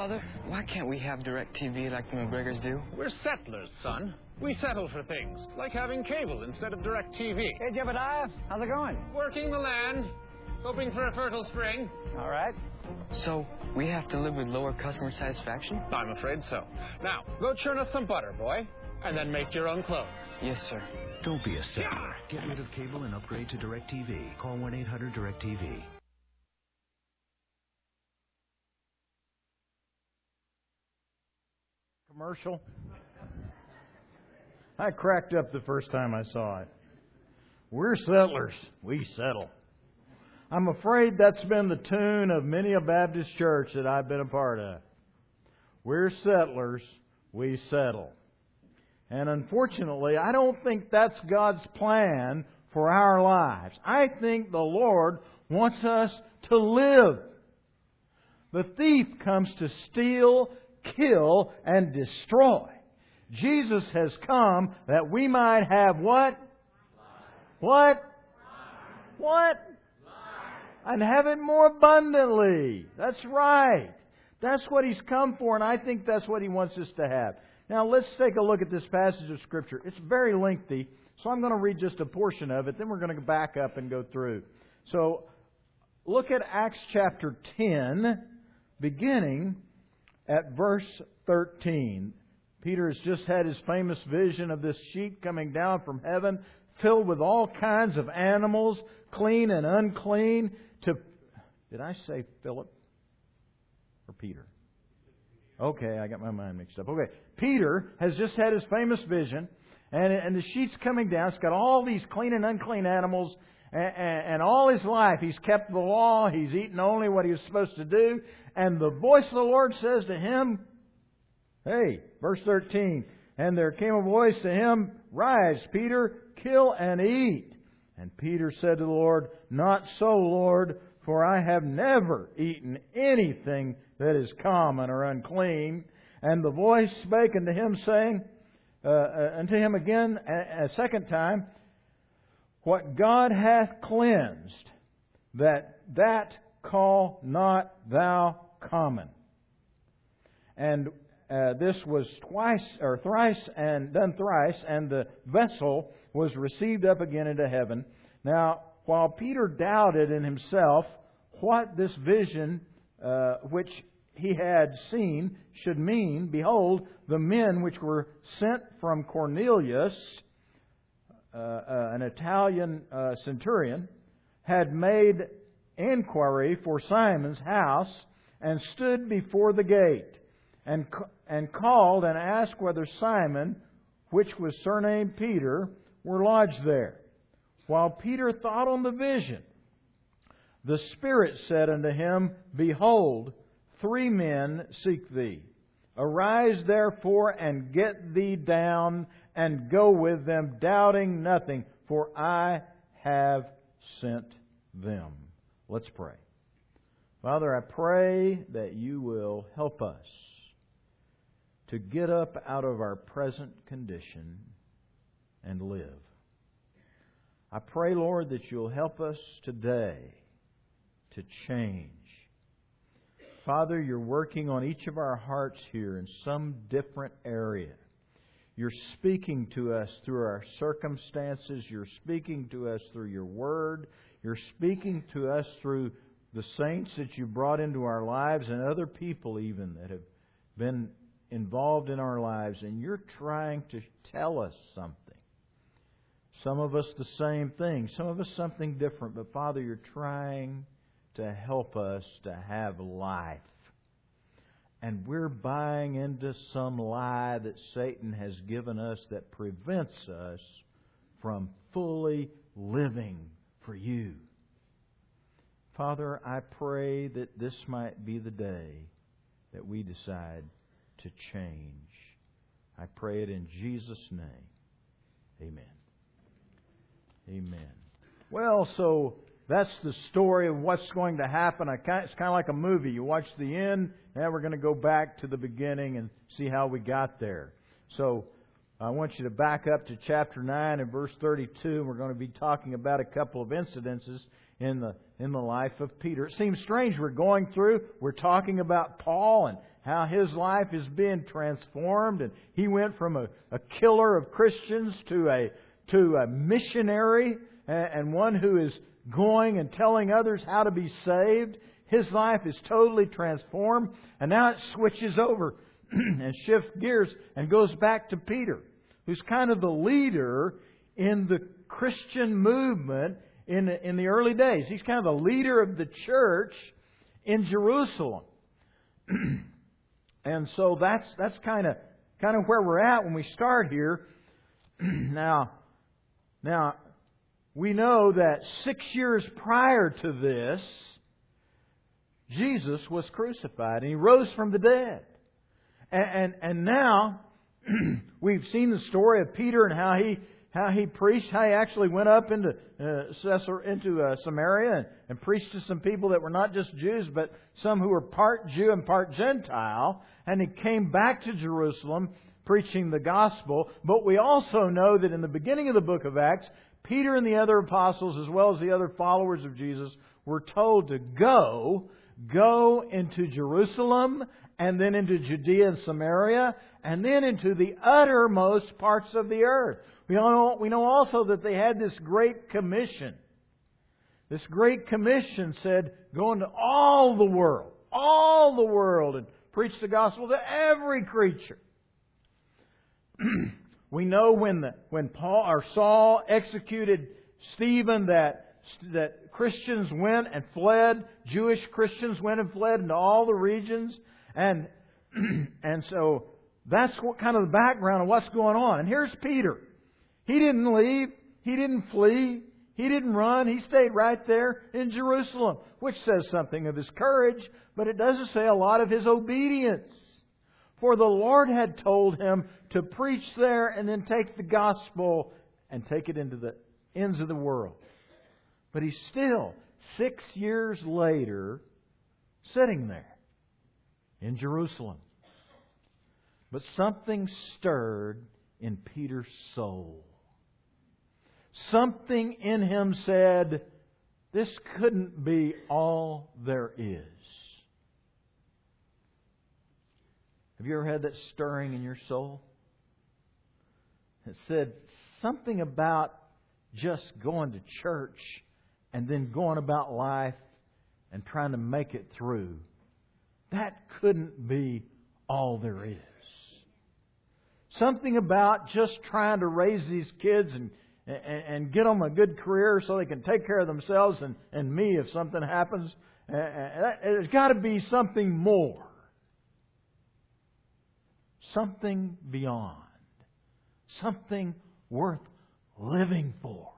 Father, why can't we have DirecTV like the McGregors do? We're settlers, son. We settle for things, like having cable instead of DirecTV. Hey, Jebediah, how's it going? Working the land, hoping for a fertile spring. All right. So, we have to live with lower customer satisfaction? I'm afraid so. Now, go churn us some butter, boy, and then make your own clothes. Yes, sir. Don't be a settler. Get rid of cable and upgrade to DirecTV. Call 1-800-DirecTV. Commercial. I cracked up the first time I saw it. We're settlers. We settle. I'm afraid that's been the tune of many a Baptist church that I've been a part of. We're settlers. We settle. And unfortunately, I don't think that's God's plan for our lives. I think the Lord wants us to live. The thief comes to steal, kill, and destroy. Jesus has come that we might have what? Life. What? Life. What? Life. And have it more abundantly. That's right. That's what He's come for, and I think that's what He wants us to have. Now let's take a look at this passage of Scripture. It's very lengthy, so I'm going to read just a portion of it, then we're going to back up and go through. So look at Acts chapter 10, beginning at verse 13. Peter has just had his famous vision of this sheet coming down from heaven, filled with all kinds of animals, clean and unclean. Did I say Philip or Peter? Okay, I got my mind mixed up. Okay, Peter has just had his famous vision, and the sheet's coming down. It's got all these clean and unclean animals, and all his life he's kept the law. He's eaten only what he was supposed to do. And the voice of the Lord says to him, hey, verse 13, and there came a voice to him, rise, Peter, kill and eat. And Peter said to the Lord, not so, Lord, for I have never eaten anything that is common or unclean. And the voice spake unto him, saying, unto him again a second time, what God hath cleansed, that call not thou common. And this was thrice, and the vessel was received up again into heaven. Now, while Peter doubted in himself what this vision, which he had seen, should mean, behold, the men which were sent from Cornelius, an Italian centurion, had made inquiry for Simon's house, and stood before the gate, and called and asked whether Simon, which was surnamed Peter, were lodged there. While Peter thought on the vision, the Spirit said unto him, behold, 3 men seek thee. Arise therefore and get thee down, and go with them, doubting nothing, for I have sent them. Let's pray. Father, I pray that You will help us to get up out of our present condition and live. I pray, Lord, that You'll help us today to change. Father, You're working on each of our hearts here in some different area. You're speaking to us through our circumstances. You're speaking to us through Your Word. You're speaking to us through the saints that You brought into our lives and other people even that have been involved in our lives. And You're trying to tell us something. Some of us the same thing. Some of us something different. But Father, You're trying to help us to have life. And we're buying into some lie that Satan has given us that prevents us from fully living for You. Father, I pray that this might be the day that we decide to change. I pray it in Jesus' name. Amen. Amen. Well, so that's the story of what's going to happen. It's kind of like a movie. You watch the end, now we're going to go back to the beginning and see how we got there. So I want you to back up to chapter 9 and verse 32. We're going to be talking about a couple of incidences in the life of Peter. It seems strange we're talking about Paul and how his life is being transformed, and he went from a killer of Christians to a missionary and one who is going and telling others how to be saved. His life is totally transformed, and now it switches over and shifts gears and goes back to Peter, who's kind of the leader in the Christian movement in the early days. He's kind of the leader of the church in Jerusalem. And so that's kind of where we're at when we start here. Now, we know that 6 years prior to this, Jesus was crucified and He rose from the dead. And now we've seen the story of Peter and how he preached, how he actually went up into Samaria and preached to some people that were not just Jews, but some who were part Jew and part Gentile. And he came back to Jerusalem preaching the gospel. But we also know that in the beginning of the book of Acts, Peter and the other apostles, as well as the other followers of Jesus, were told to go into Jerusalem, and then into Judea and Samaria, and then into the uttermost parts of the earth. We know also that they had this Great Commission. This Great Commission said, go into all the world, and preach the gospel to every creature. We know when Saul executed Stephen that Christians went and fled. Jewish Christians went and fled into all the regions. And so that's what kind of the background of what's going on. And here's Peter. He didn't leave. He didn't flee. He didn't run. He stayed right there in Jerusalem, which says something of his courage, but it doesn't say a lot of his obedience. For the Lord had told him to preach there and then take the gospel and take it into the ends of the world. But he's still, 6 years later, sitting there in Jerusalem. But something stirred in Peter's soul. Something in him said, this couldn't be all there is. Have you ever had that stirring in your soul? It said something about just going to church and then going about life and trying to make it through. That couldn't be all there is. Something about just trying to raise these kids and get them a good career so they can take care of themselves and me if something happens. There's got to be something more. Something beyond. Something worth living for.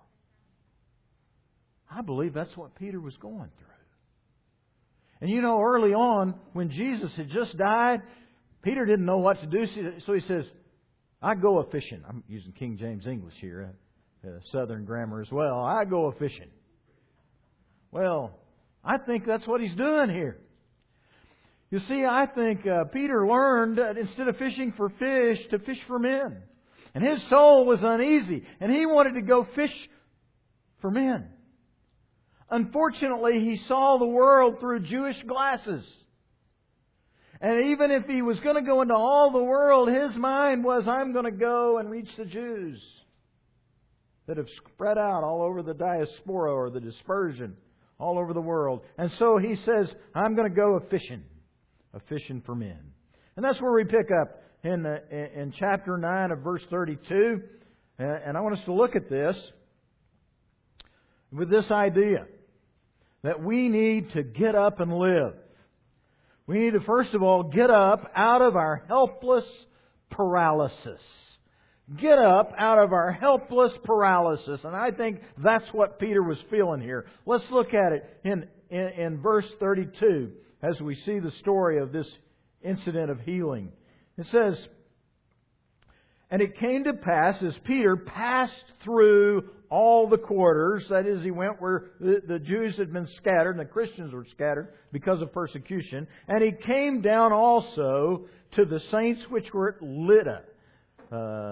I believe that's what Peter was going through. And you know, early on, when Jesus had just died, Peter didn't know what to do. So he says, I go a-fishing. I'm using King James English here, Southern grammar as well. I go a-fishing. Well, I think that's what he's doing here. You see, I think Peter learned that instead of fishing for fish, to fish for men. And his soul was uneasy, and he wanted to go fish for men. Unfortunately, he saw the world through Jewish glasses. And even if he was going to go into all the world, his mind was, I'm going to go and reach the Jews that have spread out all over the diaspora or the dispersion all over the world. And so he says, I'm going to go a-fishing for men. And that's where we pick up in chapter 9 of verse 32. And I want us to look at this with this idea that we need to get up and live. We need to, first of all, get up out of our helpless paralysis. Get up out of our helpless paralysis. And I think that's what Peter was feeling here. Let's look at it in verse 32 as we see the story of this incident of healing. It says, and it came to pass as Peter passed through all the quarters, that is, he went where the Jews had been scattered and the Christians were scattered because of persecution. And he came down also to the saints which were at Lydda.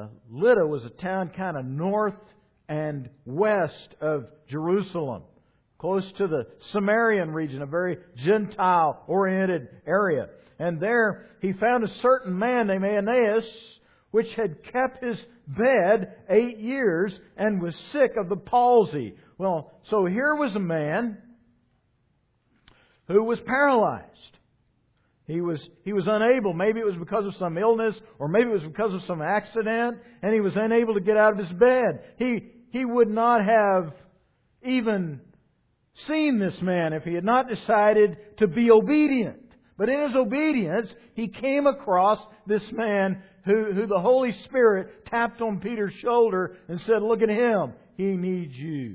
Lydda was a town kind of north and west of Jerusalem. close to the Samaritan region, a very Gentile-oriented area. And there he found a certain man named Aeneas, which had kept his bed 8 years and was sick of the palsy. Well, so here was a man who was paralyzed. He was unable. Maybe it was because of some illness, or maybe it was because of some accident, and he was unable to get out of his bed. He would not have even seen this man if he had not decided to be obedient. But in his obedience, he came across this man who the Holy Spirit tapped on Peter's shoulder and said, "Look at him. He needs you."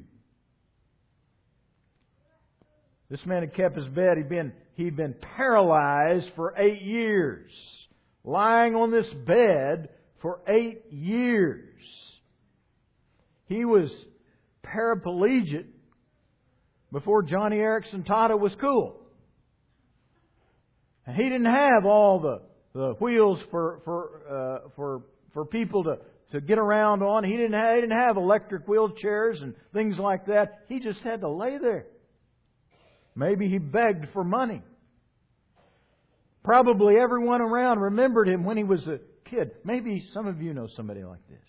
This man had kept his bed. He'd been paralyzed for 8 years. Lying on this bed for 8 years. He was paraplegic before Johnny Erickson Tata was cool. And he didn't have all the wheels for people to get around on. He didn't have electric wheelchairs and things like that. He just had to lay there. Maybe he begged for money. Probably everyone around remembered him when he was a kid. Maybe some of you know somebody like this.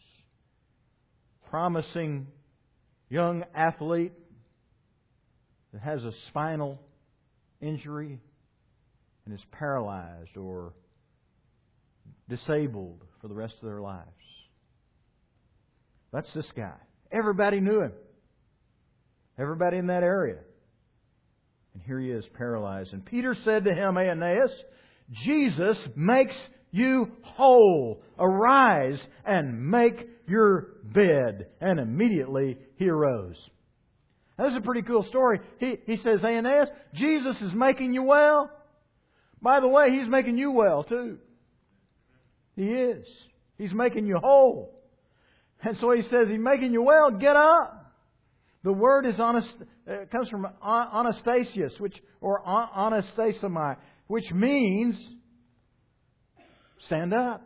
Promising young athlete that has a spinal injury and is paralyzed or disabled for the rest of their lives. That's this guy. Everybody knew him. Everybody in that area. And here he is, paralyzed. And Peter said to him, "Aeneas, Jesus makes you whole. Arise and make your bed." And immediately he arose. Now, this is a pretty cool story. He says, "Aeneas, Jesus is making you well. By the way, He's making you well too. He is. He's making you whole." And so he says, "He's making you well. Get up." The word is comes from Anastasius, or Anastasomai, which means stand up.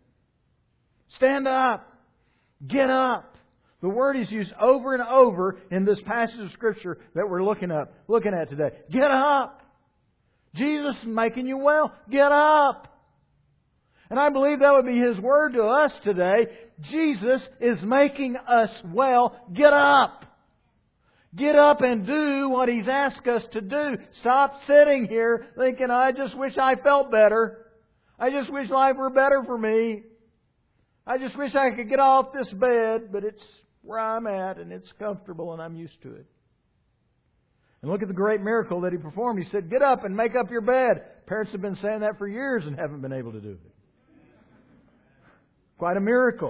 Stand up. Get up. The word is used over and over in this passage of Scripture that we're looking at today. Get up. Jesus is making you well. Get up. And I believe that would be His word to us today. Jesus is making us well. Get up. Get up and do what He's asked us to do. Stop sitting here thinking, "I just wish I felt better. I just wish life were better for me. I just wish I could get off this bed, but it's where I'm at and it's comfortable and I'm used to it." And look at the great miracle that He performed. He said, "Get up and make up your bed." Parents have been saying that for years and haven't been able to do it. Quite a miracle.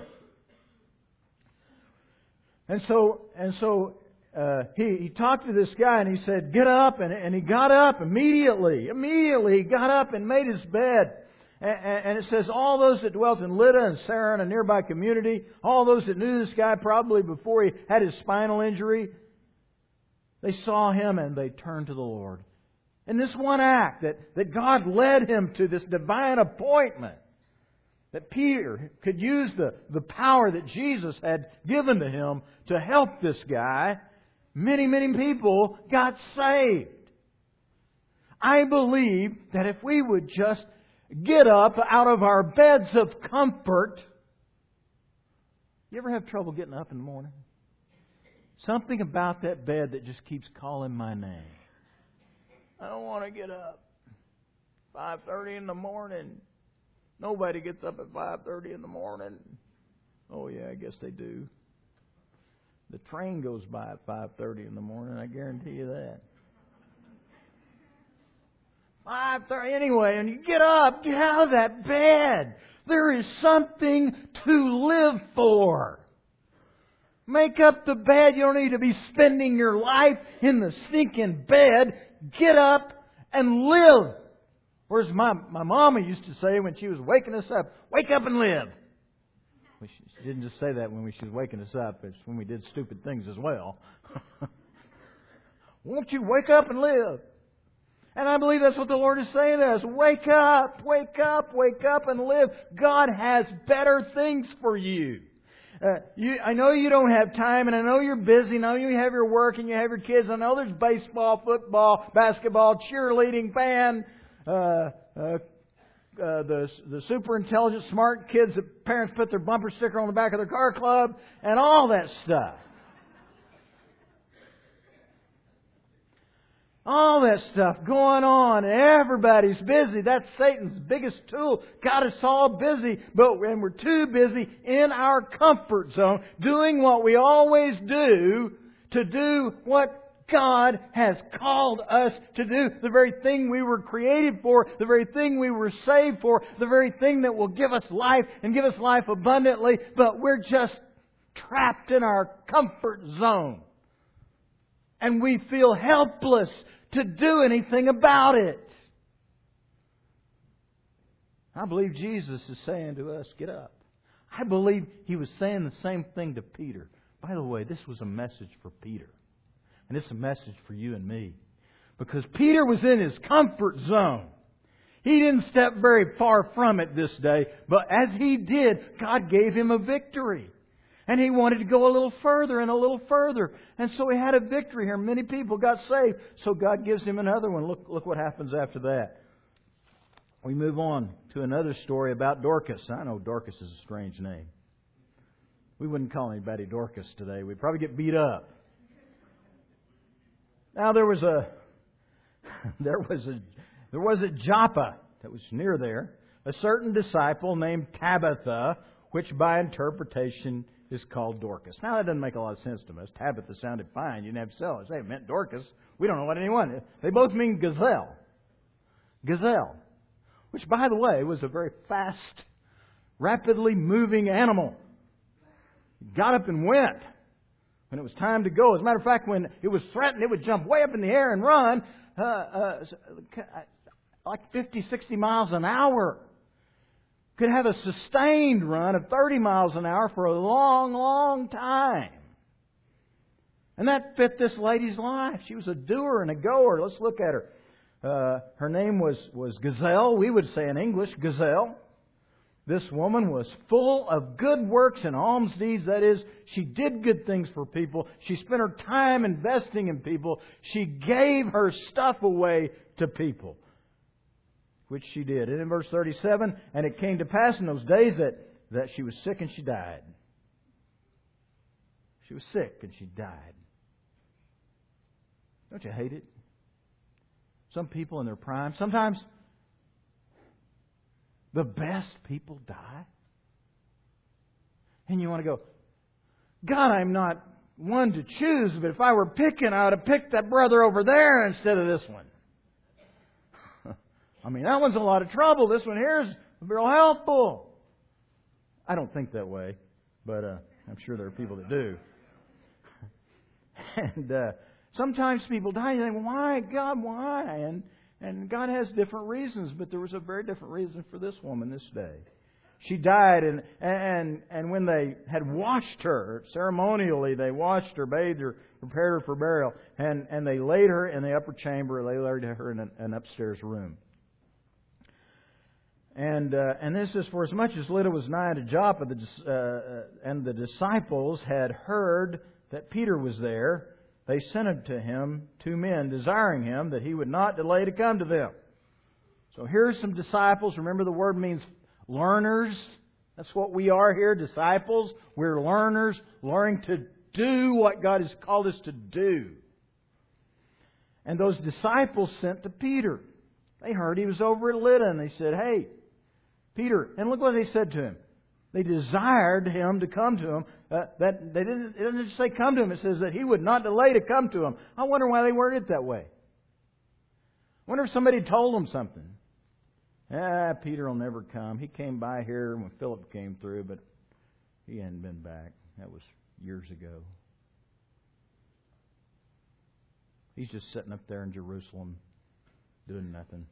And so he talked to this guy and he said, "Get up," and he got up immediately. Immediately he got up and made his bed. And it says all those that dwelt in Lydda and Saron, a nearby community, all those that knew this guy probably before he had his spinal injury, they saw him and they turned to the Lord. In this one act that God led him to this divine appointment, that Peter could use the power that Jesus had given to him to help this guy, many, many people got saved. I believe that if we would just get up out of our beds of comfort. You ever have trouble getting up in the morning? Something about that bed that just keeps calling my name. I don't want to get up. 5:30 in the morning. Nobody gets up at 5:30 in the morning. Oh yeah, I guess they do. The train goes by at 5:30 in the morning, I guarantee you that. 5:30 anyway, and you get up, get out of that bed. There is something to live for. Make up the bed. You don't need to be spending your life in the stinking bed. Get up and live. Or as my mama used to say when she was waking us up, wake up and live. Well, she didn't just say that when she was waking us up. It's when we did stupid things as well. Won't you wake up and live? And I believe that's what the Lord is saying to us. Wake up, wake up, wake up and live. God has better things for you. I know you don't have time, and I know you're busy. I know you have your work and you have your kids. I know there's baseball, football, basketball, cheerleading, band, the super intelligent, smart kids that parents put their bumper sticker on the back of their car club, and all that stuff. All that stuff going on. Everybody's busy. That's Satan's biggest tool. Got us all busy. And we're too busy in our comfort zone, doing what we always do, to do what God has called us to do. The very thing we were created for. The very thing we were saved for. The very thing that will give us life and give us life abundantly. But we're just trapped in our comfort zone. And we feel helpless to do anything about it. I believe Jesus is saying to us, get up. I believe He was saying the same thing to Peter. By the way, this was a message for Peter. And it's a message for you and me. Because Peter was in his comfort zone. He didn't step very far from it this day. But as he did, God gave him a victory. And he wanted to go a little further and a little further. And so he had a victory here. Many people got saved. So God gives him another one. Look what happens after that. We move on to another story about Dorcas. I know Dorcas is a strange name. We wouldn't call anybody Dorcas today. We'd probably get beat up. Now there was a Joppa that was near there, a certain disciple named Tabitha, which by interpretation is called Dorcas. Now that doesn't make a lot of sense to us. Tabitha sounded fine. You didn't have to sell it. Say it meant Dorcas. We don't know what anyone. They both mean gazelle. Gazelle. Which, by the way, was a very fast, rapidly moving animal. It got up and went when it was time to go. As a matter of fact, when it was threatened, it would jump way up in the air and run like 50, 60 miles an hour. Could have a sustained run of 30 miles an hour for a long, long time. And that fit this lady's life. She was a doer and a goer. Let's look at her. Her name was Gazelle. We would say in English, Gazelle. This woman was full of good works and alms deeds. That is, she did good things for people. She spent her time investing in people. She gave her stuff away to people, which she did. And in verse 37, and it came to pass in those days that she was sick and she died. She was sick and she died. Don't you hate it? Some people in their prime, sometimes the best people die. And you want to go, God, I'm not one to choose, but if I were picking, I would have picked that brother over there instead of this one. I mean, that one's a lot of trouble. This one here is real helpful. I don't think that way, but I'm sure there are people that do. And sometimes people die and you think, why, God, why? And God has different reasons, but there was a very different reason for this woman this day. She died, and when they had washed her, ceremonially they washed her, bathed her, prepared her for burial, and they laid her in the upper chamber, they laid her in an upstairs room. And this is for as much as Lydda was nigh to Joppa, and the disciples had heard that Peter was there, they sent unto him 2 men, desiring him that he would not delay to come to them. So here's some disciples. Remember, the word means learners. That's what we are here, disciples. We're learners, learning to do what God has called us to do. And those disciples sent to Peter. They heard he was over at Lydda, and they said, hey, Peter, and look what they said to him. They desired him to come to him. It doesn't just say come to him. It says that he would not delay to come to him. I wonder why they worded it that way. I wonder if somebody told them something. Peter will never come. He came by here when Philip came through, but he hadn't been back. That was years ago. He's just sitting up there in Jerusalem doing nothing.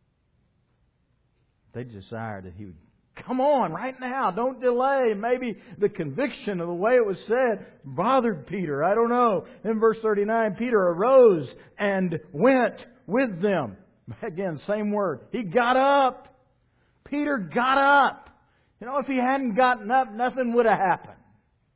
They desired that he would come on right now. Don't delay. Maybe the conviction of the way it was said bothered Peter. I don't know. In verse 39, Peter arose and went with them. Again, same word. He got up. Peter got up. You know, if he hadn't gotten up, nothing would have happened.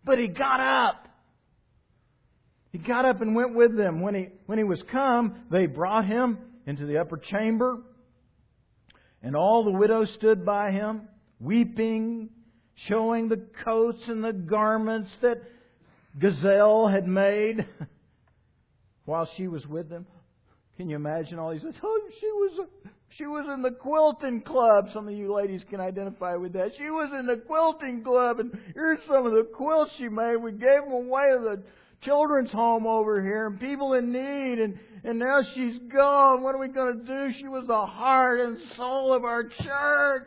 But he got up. He got up and went with them. When he was come, they brought him into the upper chamber. And all the widows stood by him, weeping, showing the coats and the garments that Gazelle had made while she was with them. Can you imagine all these? Oh, she was in the quilting club. Some of you ladies can identify with that. She was in the quilting club, and here's some of the quilts she made. We gave them away to the children's home over here, and people in need, and now she's gone. What are we going to do? She was the heart and soul of our church.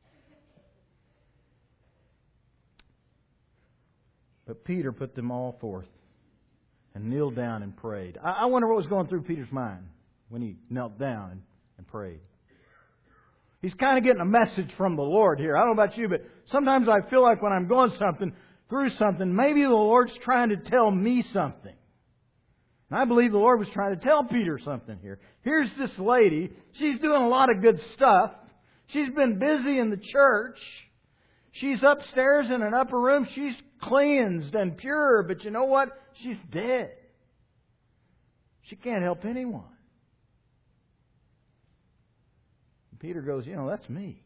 But Peter put them all forth and kneeled down and prayed. I wonder what was going through Peter's mind when he knelt down and prayed. He's kind of getting a message from the Lord here. I don't know about you, but sometimes I feel like when I'm going through something, maybe the Lord's trying to tell me something. And I believe the Lord was trying to tell Peter something here. Here's this lady. She's doing a lot of good stuff. She's been busy in the church. She's upstairs in an upper room. She's cleansed and pure. But you know what? She's dead. She can't help anyone. And Peter goes, that's me.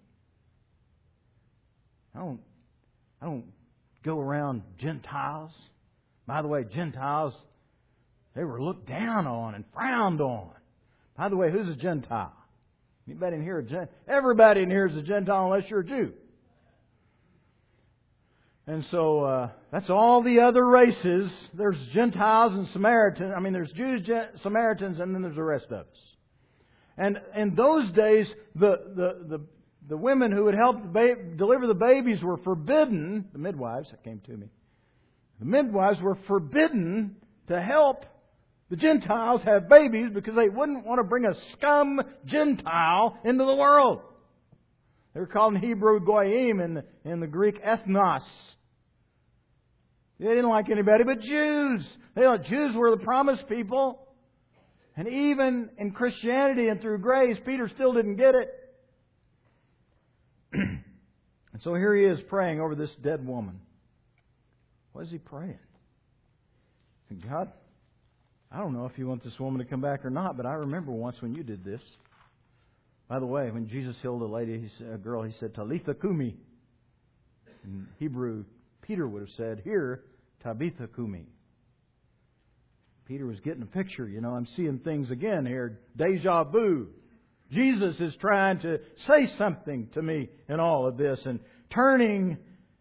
I don't go around Gentiles. By the way, Gentiles, they were looked down on and frowned on. By the way, who's a Gentile? Anybody in here everybody in here is a Gentile unless you're a Jew. And so that's all the other races. There's Gentiles and Samaritans. There's Jews, Samaritans, and then there's the rest of us. And in those days, the women who would help deliver the babies were forbidden. The midwives, that came to me. The midwives were forbidden to help the Gentiles have babies because they wouldn't want to bring a scum Gentile into the world. They were called in Hebrew goyim, in the Greek ethnos. They didn't like anybody but Jews. They thought Jews were the promised people. And even in Christianity and through grace, Peter still didn't get it. And so here he is praying over this dead woman. What is he praying? God, I don't know if you want this woman to come back or not, but I remember once when you did this. By the way, when Jesus healed a girl, He said, Talitha Kumi. In Hebrew, Peter would have said, here, Tabitha Kumi. Peter was getting a picture. I'm seeing things again here. Deja vu. Jesus is trying to say something to me in all of this. And turning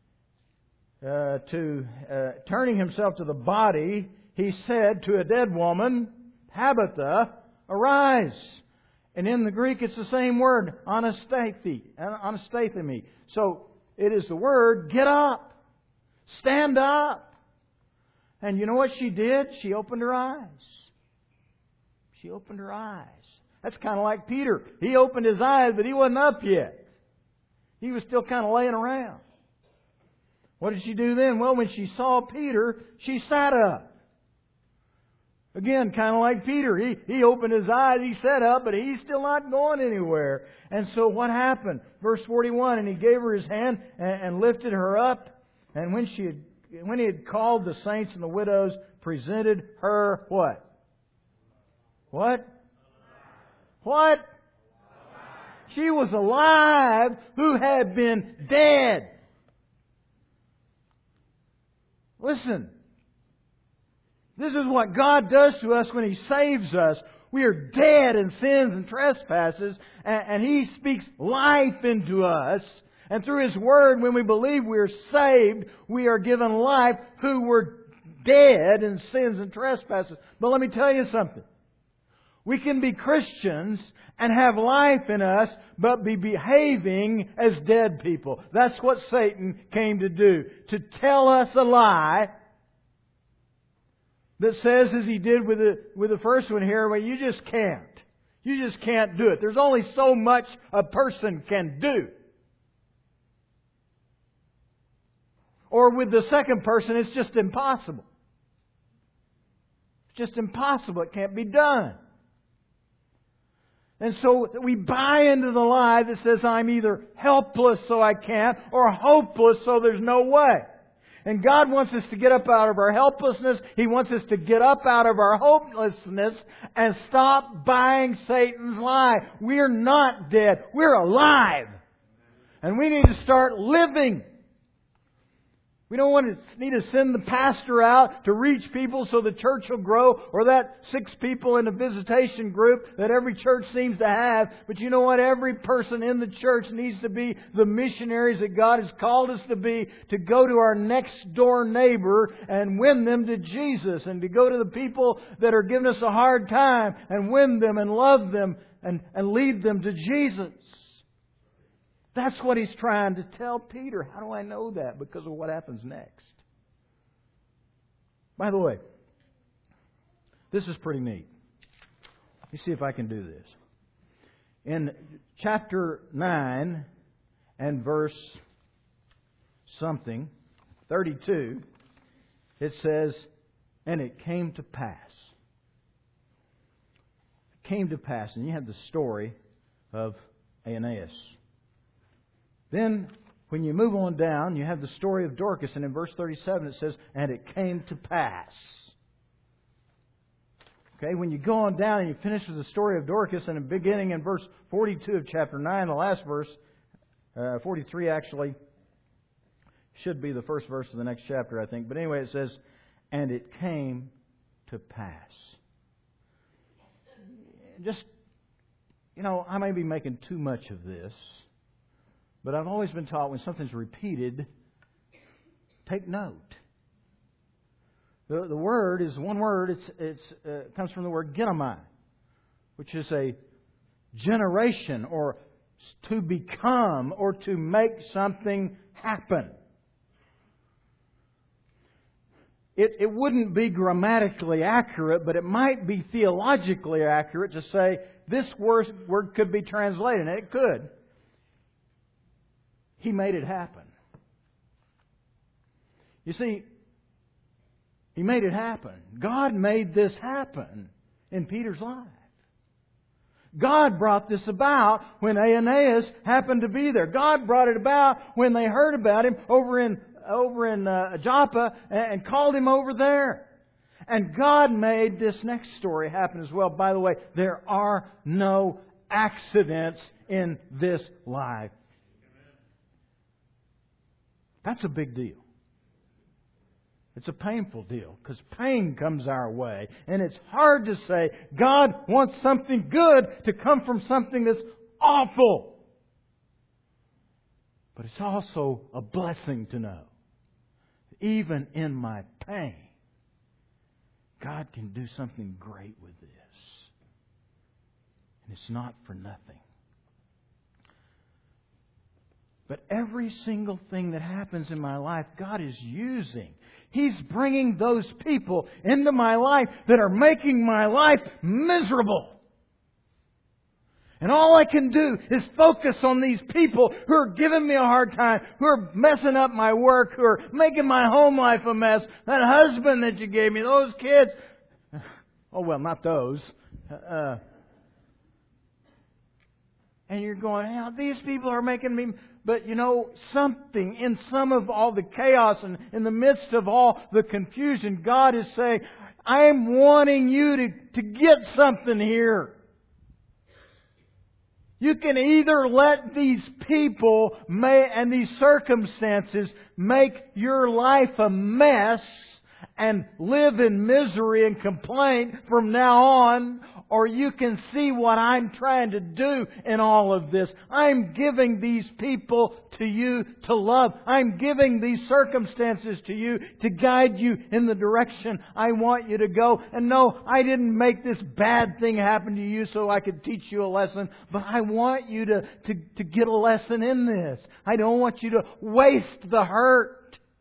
Himself to the body, He said to a dead woman, Tabitha, arise. And in the Greek, it's the same word, anastathemi. So it is the word, get up, stand up. And you know what she did? She opened her eyes. She opened her eyes. That's kind of like Peter. He opened his eyes, but he wasn't up yet. He was still kind of laying around. What did she do then? Well, when she saw Peter, she sat up. Again, kind of like Peter. He opened his eyes, he sat up, but he's still not going anywhere. And so what happened? Verse 41, and He gave her His hand and lifted her up. And when He had called the saints and the widows, presented her what? What? What? She was alive who had been dead. Listen. This is what God does to us when He saves us. We are dead in sins and trespasses, and He speaks life into us. And through His Word, when we believe we are saved, we are given life who were dead in sins and trespasses. But let me tell you something. We can be Christians and have life in us, but be behaving as dead people. That's what Satan came to do. To tell us a lie that says, as he did with the first one here, well, you just can't. You just can't do it. There's only so much a person can do. Or with the second person, it's just impossible. It's just impossible. It can't be done. And so we buy into the lie that says I'm either helpless so I can't or hopeless so there's no way. And God wants us to get up out of our helplessness. He wants us to get up out of our hopelessness and stop buying Satan's lie. We're not dead. We're alive. And we need to start living. We don't need to send the pastor out to reach people so the church will grow, or that 6 people in a visitation group that every church seems to have. But you know what? Every person in the church needs to be the missionaries that God has called us to be, to go to our next door neighbor and win them to Jesus, and to go to the people that are giving us a hard time and win them and love them and lead them to Jesus. That's what he's trying to tell Peter. How do I know that? Because of what happens next. By the way, this is pretty neat. Let me see if I can do this. In chapter 9 and verse 32, it says, "And it came to pass." It came to pass. And you have the story of Aeneas. Then, when you move on down, you have the story of Dorcas, and in verse 37 it says, "And it came to pass." Okay, when you go on down and you finish with the story of Dorcas, and beginning in verse 42 of chapter 9, the last verse, 43 actually, should be the first verse of the next chapter, I think. But anyway, it says, "And it came to pass." Just, I may be making too much of this. But I've always been taught when something's repeated, take note. The word is one word. It comes from the word genomai, which is a generation, or to become, or to make something happen. It wouldn't be grammatically accurate, but it might be theologically accurate to say this word could be translated, and it could. He made it happen. You see, He made it happen. God made this happen in Peter's life. God brought this about when Aeneas happened to be there. God brought it about when they heard about him over in Joppa and called him over there. And God made this next story happen as well. By the way, there are no accidents in this life. That's a big deal. It's a painful deal because pain comes our way. And it's hard to say God wants something good to come from something that's awful. But it's also a blessing to know, even in my pain, God can do something great with this. And it's not for nothing. But every single thing that happens in my life, God is using. He's bringing those people into my life that are making my life miserable. And all I can do is focus on these people who are giving me a hard time, who are messing up my work, who are making my home life a mess. That husband that you gave me, those kids. Oh, well, not those. And you're going, these people are making me... But something in some of all the chaos and in the midst of all the confusion, God is saying, I'm wanting you to get something here. You can either let these people and these circumstances make your life a mess and live in misery and complaint from now on, or you can see what I'm trying to do in all of this. I'm giving these people to you to love. I'm giving these circumstances to you to guide you in the direction I want you to go. And no, I didn't make this bad thing happen to you so I could teach you a lesson, but I want you to get a lesson in this. I don't want you to waste the hurt.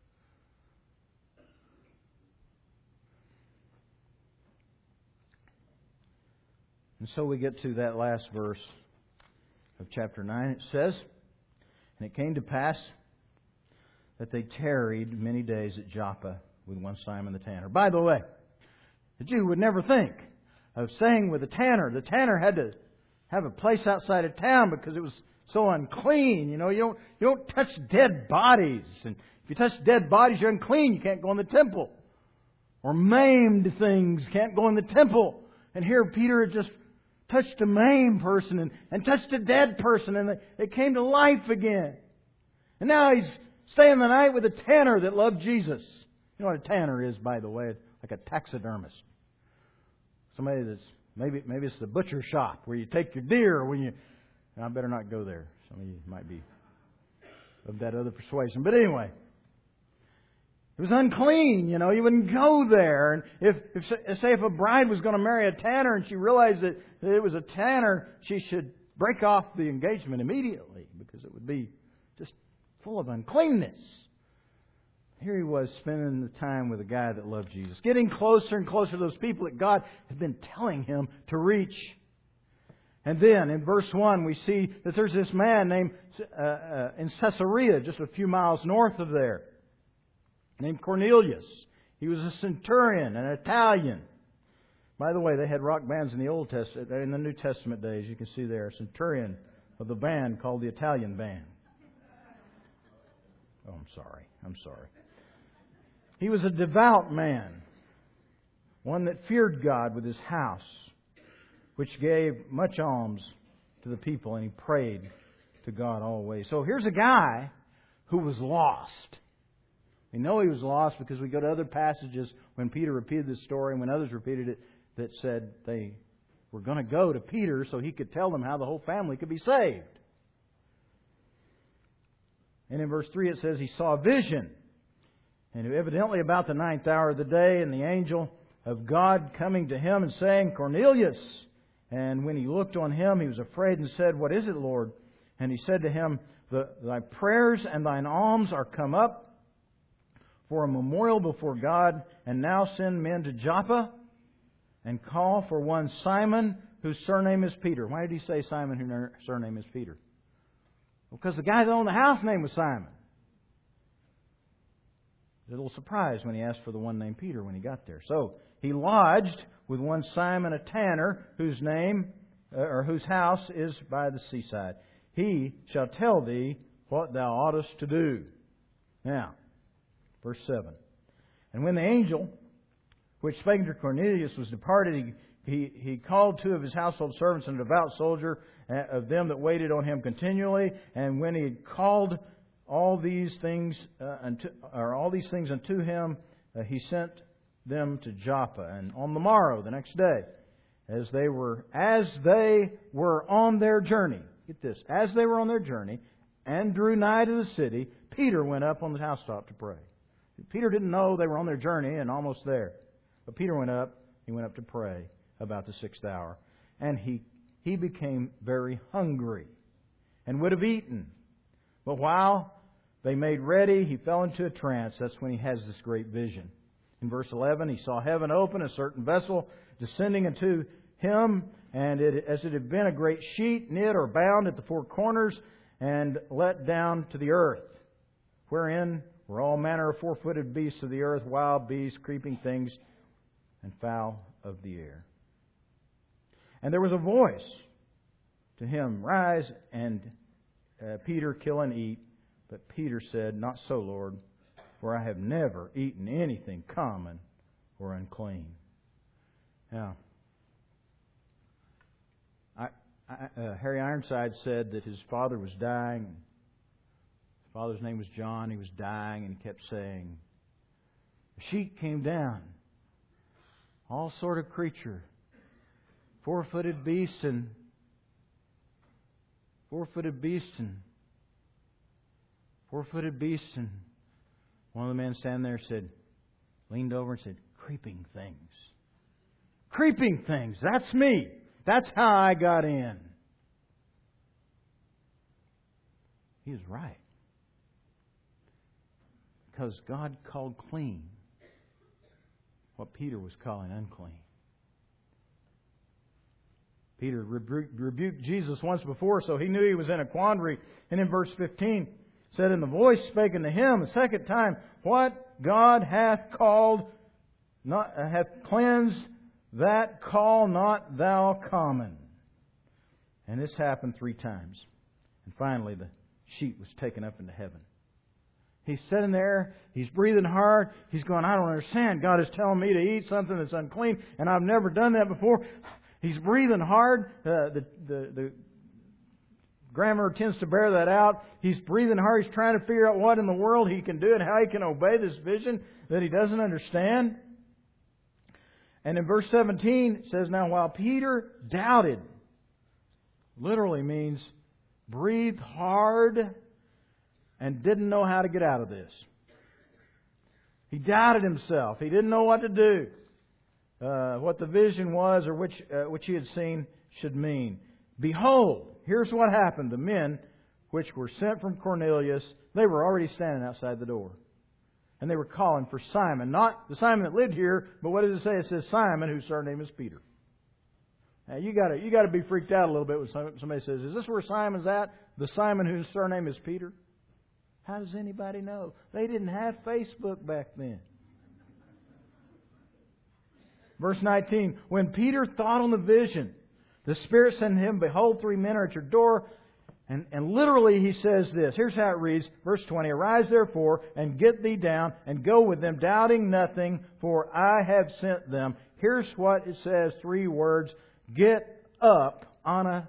And so we get to that last verse of chapter 9. It says, "And it came to pass that they tarried many days at Joppa with one Simon the tanner." By the way, the Jew would never think of staying with a tanner. The tanner had to have a place outside of town because it was so unclean. You don't touch dead bodies. And If you touch dead bodies, you're unclean. You can't go in the temple. Or maimed things can't go in the temple. And here Peter had just touched a maimed person and touched a dead person, and they came to life again. And now he's staying the night with a tanner that loved Jesus. You know what a tanner is, by the way? It's like a taxidermist. Somebody that's maybe it's the butcher shop where you take your deer when you. I better not go there. Some of you might be of that other persuasion. But anyway, it was unclean. You wouldn't go there. And if a bride was going to marry a tanner and she realized that it was a tanner, she should break off the engagement immediately because it would be just full of uncleanness. Here he was spending the time with a guy that loved Jesus, getting closer and closer to those people that God had been telling him to reach. And then in verse 1 we see that there's this man named in Caesarea, just a few miles north of there, named Cornelius. He was a centurion, an Italian. By the way, they had rock bands in the Old Testament, in the New Testament days. You can see there a centurion of the band called the Italian Band. Oh, I'm sorry. He was a devout man, one that feared God with his house, which gave much alms to the people, and he prayed to God always. So here's a guy who was lost. We know he was lost because we go to other passages when Peter repeated this story and when others repeated it that said they were going to go to Peter so he could tell them how the whole family could be saved. And in verse 3 it says he saw a vision. And evidently about the 9th hour of the day, and the angel of God coming to him and saying, Cornelius. And when he looked on him, he was afraid and said, What is it, Lord? And he said to him, Thy prayers and thine alms are come up for a memorial before God, and now send men to Joppa and call for one Simon, whose surname is Peter. Why did he say Simon, whose surname is Peter? Because the guy that owned the house name was Simon. A little surprised when he asked for the one named Peter when he got there. So he lodged with one Simon, a tanner, whose house is by the seaside. He shall tell thee what thou oughtest to do. Now, verse 7. And when the angel which spake to Cornelius was departed, he called 2 of his household servants and a devout soldier of them that waited on him continually. And when he had called all these things unto him, he sent them to Joppa. And on the morrow, the next day, as they were on their journey, get this, as they were on their journey and drew nigh to the city, Peter went up on the housetop to pray. Peter didn't know they were on their journey and almost there. But Peter went up to pray about the 6th hour. And he became very hungry and would have eaten. But while they made ready, he fell into a trance. That's when he has this great vision. In verse 11, he saw heaven open, a certain vessel descending into him, and as it had been a great sheet, knit or bound at the 4 corners, and let down to the earth, wherein were all manner of 4-footed beasts of the earth, wild beasts, creeping things, and fowl of the air. And there was a voice to him, Rise, and Peter, kill and eat. But Peter said, Not so, Lord, for I have never eaten anything common or unclean. Now, Harry Ironside said that his father was dying. His father's name was John. He was dying, and he kept saying, A sheet came down, all sort of creature, 4-footed beast and 4-footed beast and 4-footed beast. And one of the men standing there leaned over and said, Creeping things. Creeping things. That's me. That's how I got in. He was right. Because God called clean what Peter was calling unclean. Peter rebuked Jesus once before, so he knew he was in a quandary. And in verse 15, said, And the voice spake unto him a second time, What God hath cleansed, that call not thou common. And this happened 3 times. And finally the sheet was taken up into heaven. He's sitting there. He's breathing hard. He's going, I don't understand. God is telling me to eat something that's unclean, and I've never done that before. He's breathing hard. The grammar tends to bear that out. He's breathing hard. He's trying to figure out what in the world he can do and how he can obey this vision that he doesn't understand. And in verse 17 it says, now while Peter doubted, literally means breathed hard and didn't know how to get out of this. He doubted himself. He didn't know what to do. What the vision was or which he had seen should mean. Behold, here's what happened. The men which were sent from Cornelius, they were already standing outside the door. And they were calling for Simon. Not the Simon that lived here, but what does it say? It says Simon, whose surname is Peter. Now you got to be freaked out a little bit when somebody says, is this where Simon's at? The Simon whose surname is Peter? How does anybody know? They didn't have Facebook back then. Verse 19, when Peter thought on the vision, the Spirit said to him, behold, 3 men are at your door. And literally he says this. Here's how it reads. Verse 20, arise therefore and get thee down and go with them, doubting nothing, for I have sent them. Here's what it says, 3 words. Get up, anastas.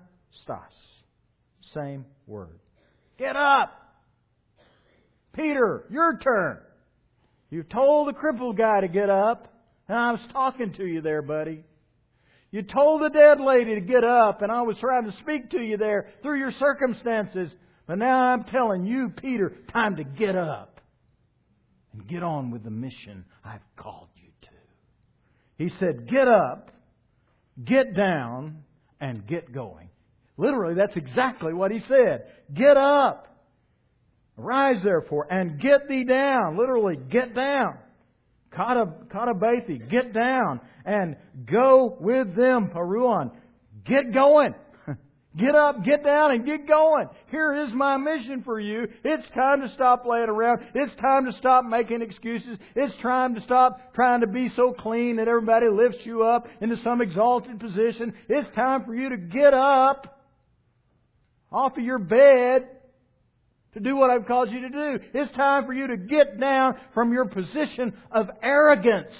Same word. Get up. Peter, your turn. You told the crippled guy to get up. And I was talking to you there, buddy. You told the dead lady to get up. And I was trying to speak to you there through your circumstances. But now I'm telling you, Peter, time to get up. And get on with the mission I've called you to. He said, get up, get down, and get going. Literally, that's exactly what he said. Get up. Arise therefore and get thee down. Literally, get down. Katabathi, get down and go with them. Paruan, get going. Get up, get down, and get going. Here is my mission for you. It's time to stop laying around. It's time to stop making excuses. It's time to stop trying to be so clean that everybody lifts you up into some exalted position. It's time for you to get up off of your bed to do what I've called you to do. It's time for you to get down from your position of arrogance.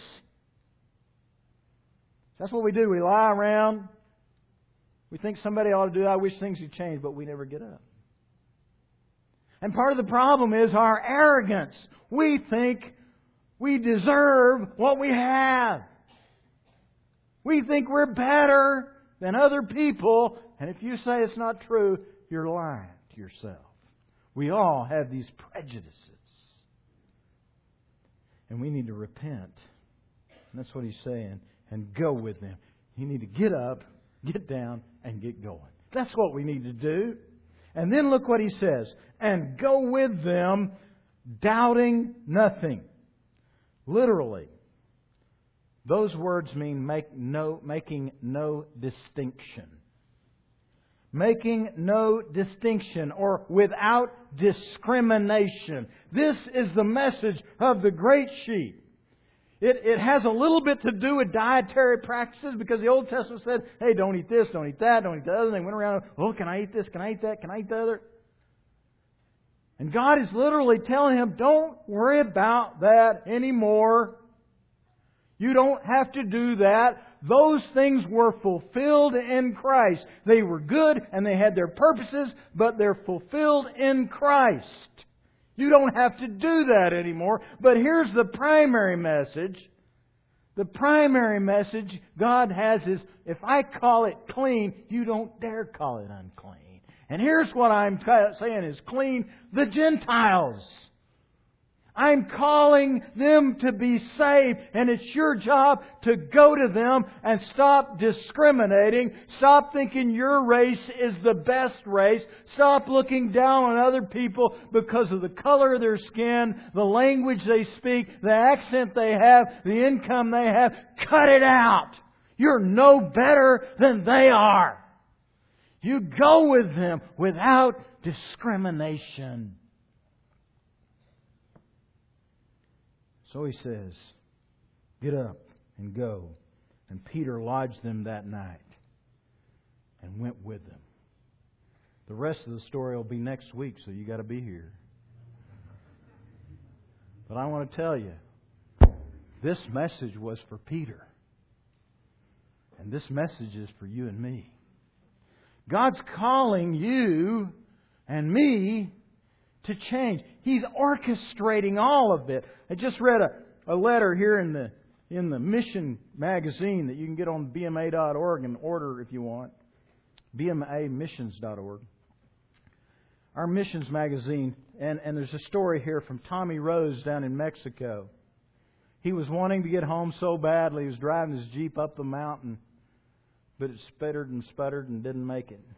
That's what we do. We lie around. We think somebody ought to do it. I wish things would change, but we never get up. And part of the problem is our arrogance. We think we deserve what we have. We think we're better than other people. And if you say it's not true, you're lying to yourself. We all have these prejudices. And we need to repent. And that's what he's saying. And go with them. You need to get up, get down, and get going. That's what we need to do. And then look what he says. And go with them, doubting nothing. Literally, those words mean making no distinction. Making no distinction or without discrimination. This is the message of the Great Sheet. It has a little bit to do with dietary practices because the Old Testament said, hey, don't eat this, don't eat that, don't eat the other. And they went around, oh, can I eat this? Can I eat that? Can I eat the other? And God is literally telling him, don't worry about that anymore. You don't have to do that. Those things were fulfilled in Christ. They were good and they had their purposes, but they're fulfilled in Christ. You don't have to do that anymore. But here's the primary message. The primary message God has is, if I call it clean, you don't dare call it unclean. And here's what I'm saying is clean: the Gentiles. I'm calling them to be saved, and it's your job to go to them and stop discriminating. Stop thinking your race is the best race. Stop looking down on other people because of the color of their skin, the language they speak, the accent they have, the income they have. Cut it out. You're no better than they are. You go with them without discrimination. So he says, get up and go. And Peter lodged them that night and went with them. The rest of the story will be next week, so you got to be here. But I want to tell you, this message was for Peter. And this message is for you and me. God's calling you and me to change. He's orchestrating all of it. I just read a letter here in the Mission magazine that you can get on bma.org and order if you want. bmamissions.org. Our missions magazine. And there's a story here from Tommy Rose down in Mexico. He was wanting to get home so badly. He was driving his Jeep up the mountain. But it sputtered and sputtered and didn't make it.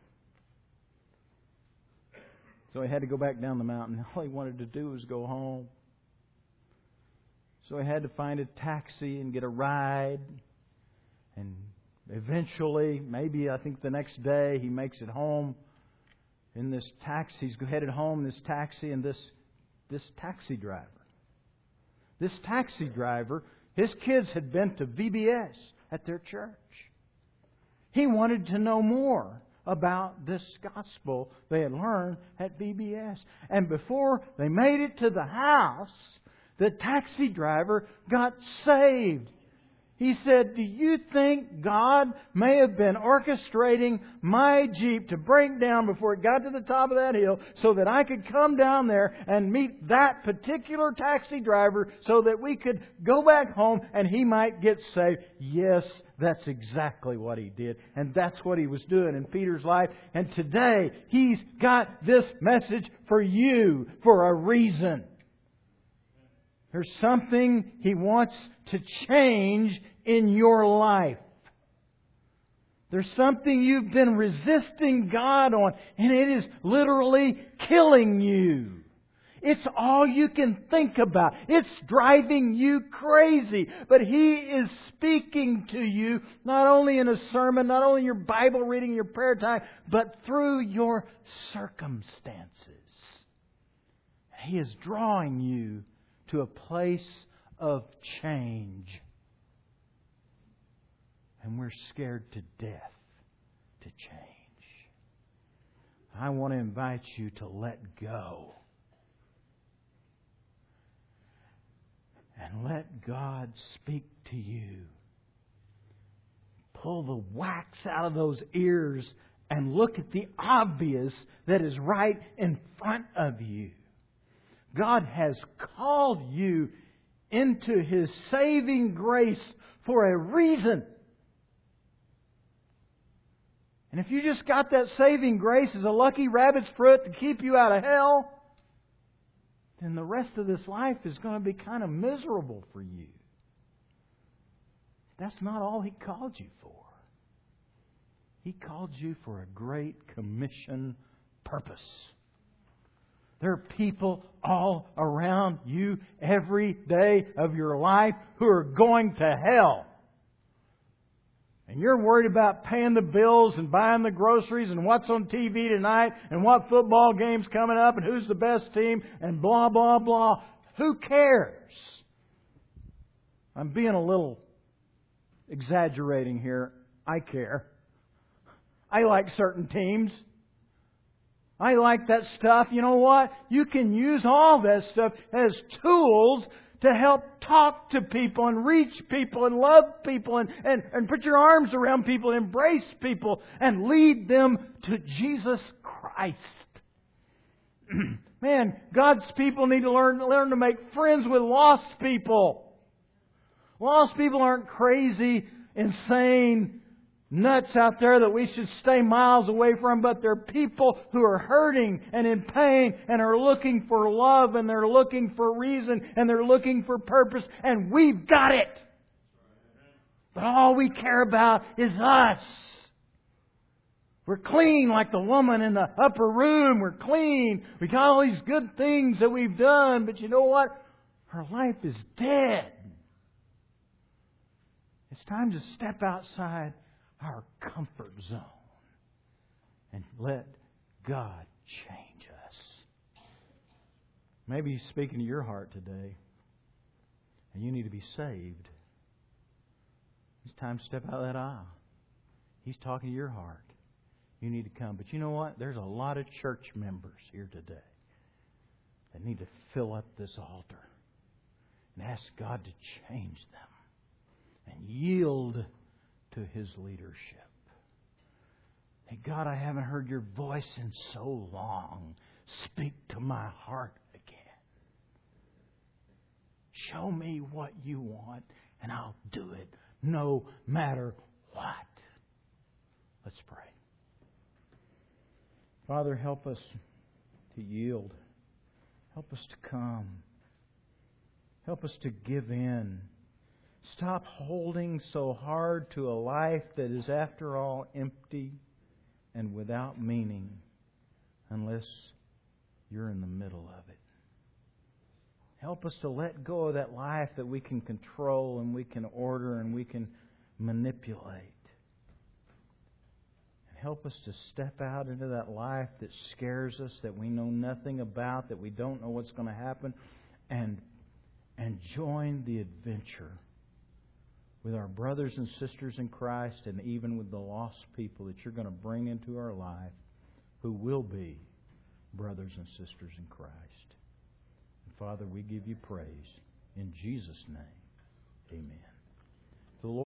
So he had to go back down the mountain. All he wanted to do was go home. So he had to find a taxi and get a ride. And eventually, maybe I think the next day, he makes it home in this taxi. He's headed home in this taxi, and this taxi driver. This taxi driver, his kids had been to VBS at their church. He wanted to know more about this gospel they had learned at VBS. And before they made it to the house, the taxi driver got saved. He said, "Do you think God may have been orchestrating my Jeep to break down before it got to the top of that hill so that I could come down there and meet that particular taxi driver so that we could go back home and he might get saved?" Yes, that's exactly what he did. And that's what he was doing in Peter's life. And today, he's got this message for you for a reason. There's something He wants to change in your life. There's something you've been resisting God on, and it is literally killing you. It's all you can think about. It's driving you crazy. But He is speaking to you, not only in a sermon, not only in your Bible reading, your prayer time, but through your circumstances. He is drawing you to a place of change. And we're scared to death to change. I want to invite you to let go. And let God speak to you. Pull the wax out of those ears and look at the obvious that is right in front of you. God has called you into His saving grace for a reason. And if you just got that saving grace as a lucky rabbit's foot to keep you out of hell, then the rest of this life is going to be kind of miserable for you. That's not all He called you for. He called you for a great commission purpose. There are people all around you every day of your life who are going to hell. And you're worried about paying the bills and buying the groceries and what's on TV tonight and what football game's coming up and who's the best team and blah, blah, blah. Who cares? I'm being a little exaggerating here. I care. I like certain teams. I like that stuff. You know what? You can use all that stuff as tools to help talk to people and reach people and love people and put your arms around people and embrace people and lead them to Jesus Christ. Man, God's people need to learn to make friends with lost people. Lost people aren't crazy, insane nuts out there that we should stay miles away from, but they're people who are hurting and in pain and are looking for love and they're looking for reason and they're looking for purpose, and we've got it. But all we care about is us. We're clean like the woman in the upper room. We're clean. We got all these good things that we've done, but you know what? Our life is dead. It's time to step outside our comfort zone and let God change us. Maybe He's speaking to your heart today and you need to be saved. It's time to step out of that aisle. He's talking to your heart. You need to come. But you know what? There's a lot of church members here today that need to fill up this altar. and ask God to change them and yield to His leadership. Hey, God, I haven't heard Your voice in so long. Speak to my heart again. Show me what You want, and I'll do it no matter what. Let's pray. Father, help us to yield. Help us to come. Help us to give in. Stop holding so hard to a life that is, after all, empty and without meaning unless You're in the middle of it. Help us to let go of that life that we can control and we can order and we can manipulate. And help us to step out into that life that scares us, that we know nothing about, that we don't know what's going to happen, and join the adventure with our brothers and sisters in Christ and even with the lost people that You're going to bring into our life who will be brothers and sisters in Christ. And Father, we give You praise. In Jesus' name, amen. The Lord